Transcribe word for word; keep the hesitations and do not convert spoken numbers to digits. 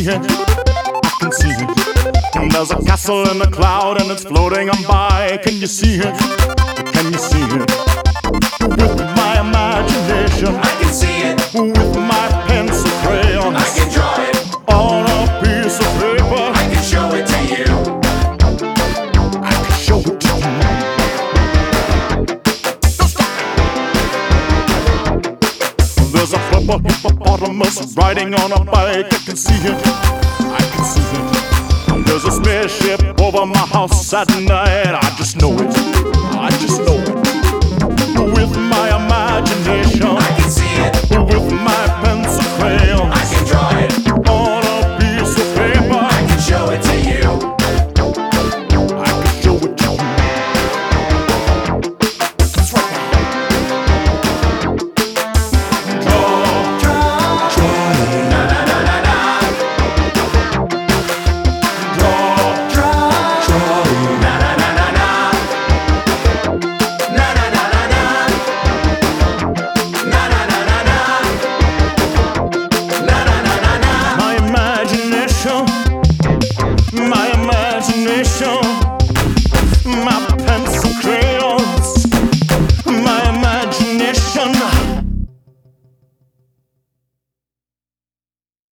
see it, I can see it. There's a castle in the cloud and it's floating on by. Can you see it? Can you see it? With my imagination, I can see it. with my pencil crayons, I can draw it. on a piece of paper, I can show it to you. I can show it to you. There's a purple hippopotamus riding on a bike. I can see it, I can see it. There's a spaceship over my house at night. I just know it, I just know it. With my imagination, I can see it. with my